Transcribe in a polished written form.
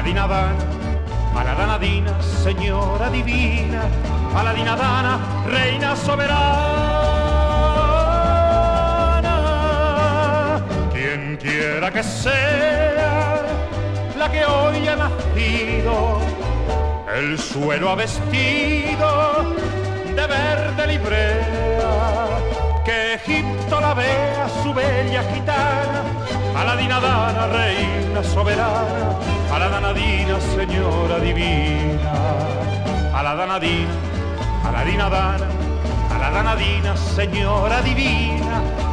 Aladina Dana, Aladana Dina, señora divina, Aladina Dana, reina soberana. Quien quiera que sea la que hoy ha nacido, el suelo ha vestido de verde librea, que Egipto la vea su bella gitana, Aladina Dana, reina soberana, Aladana Dina, señora divina, Aladana Dina, Aladina Dana, Aladana Dina, señora divina,